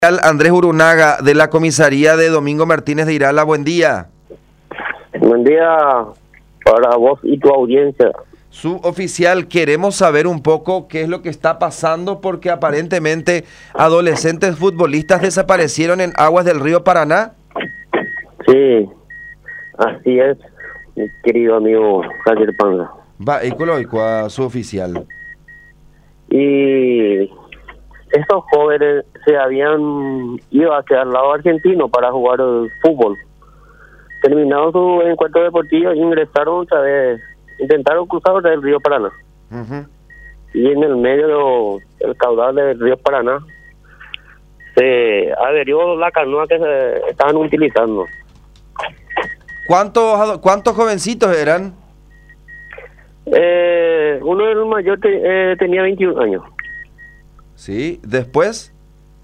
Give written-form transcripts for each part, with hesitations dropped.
Andrés Urunaga, de la comisaría de Domingo Martínez de Irala, buen día. Buen día para vos y tu audiencia. Suboficial, queremos saber un poco qué es lo que está pasando porque aparentemente adolescentes futbolistas desaparecieron en aguas del río Paraná. Sí, así es, mi querido amigo Javier Panza. Vehículo a suboficial. Y estos jóvenes se habían ido hacia el lado argentino para jugar el fútbol. Terminado su encuentro deportivo, ingresaron otra vez, intentaron cruzar el río Paraná. Y en el medio del caudal del río Paraná se averió la canoa que se estaban utilizando. ¿Cuántos jovencitos eran? Uno de los mayores tenía 21 años. Sí, ¿después?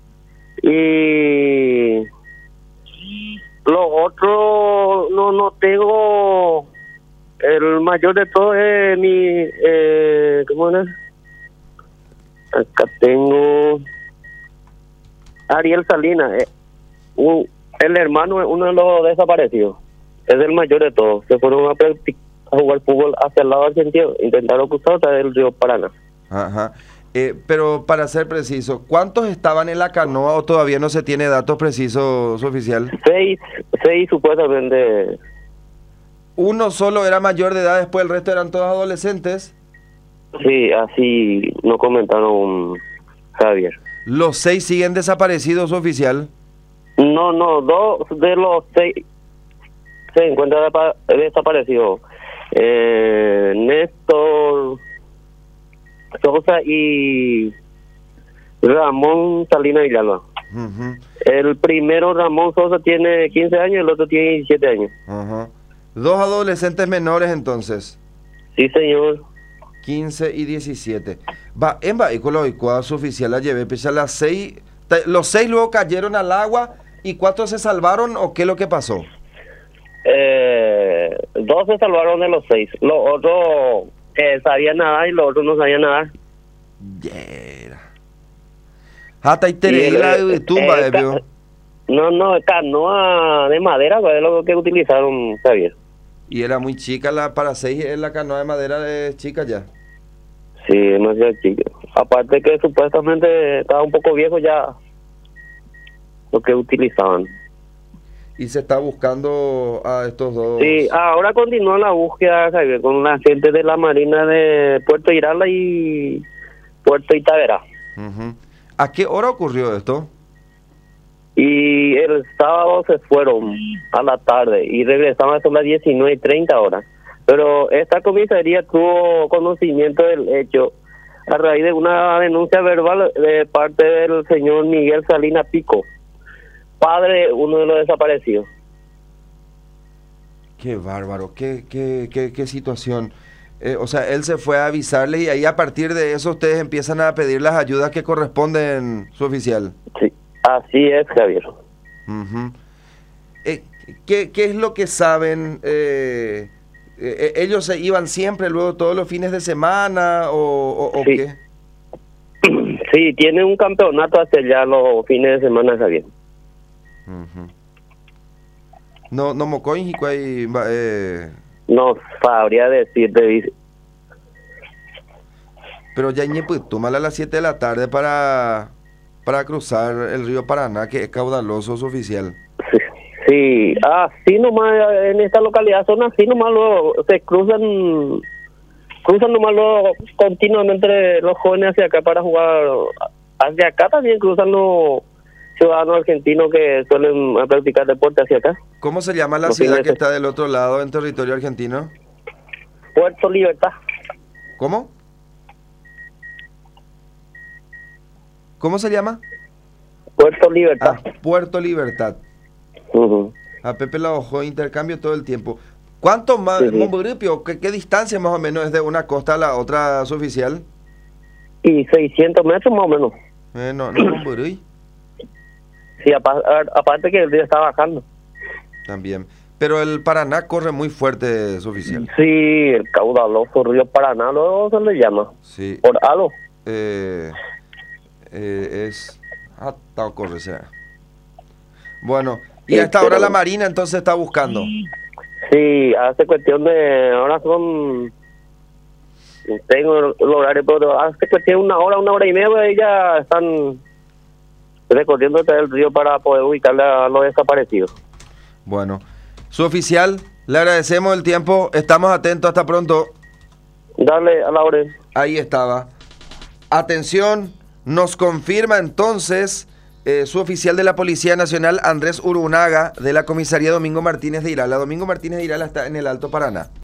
Y los otros no tengo. El mayor de todos es ¿cómo es? Acá tengo Ariel Salinas, el hermano es uno de los desaparecidos, es el mayor de todos. Se fueron a jugar fútbol hacia el lado argentino, intentaron cruzar hasta el río Paraná. Ajá. Pero para ser preciso, ¿cuántos estaban en la canoa o todavía no se tiene datos precisos, oficial? Seis supuestamente. Uno solo era mayor de edad, después el resto eran todos adolescentes. Sí, así nos comentaron, Javier. ¿Los 6 siguen desaparecidos, oficial? No, dos de los 6 se encuentran desaparecidos. Néstor Sosa y Ramón Salinas Villalba. El primero, Ramón Sosa, tiene 15 años, el otro tiene 17 años. Dos adolescentes menores entonces. Sí, señor. 15 y 17. En vehículo y su oficial la llevé, pues a las 6, los 6 luego cayeron al agua y 4 se salvaron, ¿o qué es lo que pasó? 2 se salvaron de los 6. Los otros sabían nadar y los otros no sabían nadar. Hasta y tumba, No, canoa de madera, es lo que utilizaron, Javier. Y era muy chica para 6, la canoa de madera de chica ya. Sí, demasiado chica. Aparte que supuestamente estaba un poco viejo ya lo que utilizaban. Y se está buscando a estos dos. Sí, ahora continúa la búsqueda, Javier, con la gente de la Marina de Puerto Irala y Puerto Itavera. ¿A qué hora ocurrió esto? Y el sábado se fueron a la tarde y regresaban a las 19:30 horas. Pero esta comisaría tuvo conocimiento del hecho a raíz de una denuncia verbal de parte del señor Miguel Salinas Pico, padre de uno de los desaparecidos. Qué bárbaro, qué situación. O sea, él se fue a avisarles y ahí a partir de eso ustedes empiezan a pedir las ayudas que corresponden, su oficial. Sí, así es, Javier. ¿Qué es lo que saben? ¿Ellos se iban siempre, luego todos los fines de semana o sí. qué? Sí, tiene un campeonato hacia allá los fines de semana, Javier. No mocoin no sabría decirte. Pero ya tómala a las 7 de la tarde para cruzar el río Paraná, que es caudaloso, su oficial. Sí, así nomás en esta localidad son así nomás, luego se cruzan nomás luego continuamente los jóvenes hacia acá para jugar. Hacia acá también cruzan los ciudadanos argentinos que suelen practicar deporte hacia acá. ¿Cómo se llama la ciudad que está del otro lado en territorio argentino? Puerto Libertad. ¿Cómo? ¿Cómo se llama? Puerto Libertad. Puerto Libertad. A Pepe la ojo, intercambio todo el tiempo. ¿Cuánto más, qué distancia más o menos es de una costa a la otra, su oficial? Y 600 metros más o menos. No, Sí, aparte que el río está bajando. También. Pero el Paraná corre muy fuerte, su oficial. Sí, el caudaloso río Paraná, luego se le llama. Sí. Por algo. Es Hasta ocurre, será. Bueno, y hasta ahora la Marina entonces está buscando. Sí, hace cuestión de... Ahora son... Tengo el horario, pero hace cuestión de una hora y media, y ya están recorriendo el río para poder ubicarle a los desaparecidos. Bueno, su oficial, le agradecemos el tiempo, estamos atentos, hasta pronto. Dale a la orden. Ahí estaba. Atención, nos confirma entonces su oficial de la Policía Nacional, Andrés Urunaga, de la comisaría Domingo Martínez de Irala. Domingo Martínez de Irala está en el Alto Paraná.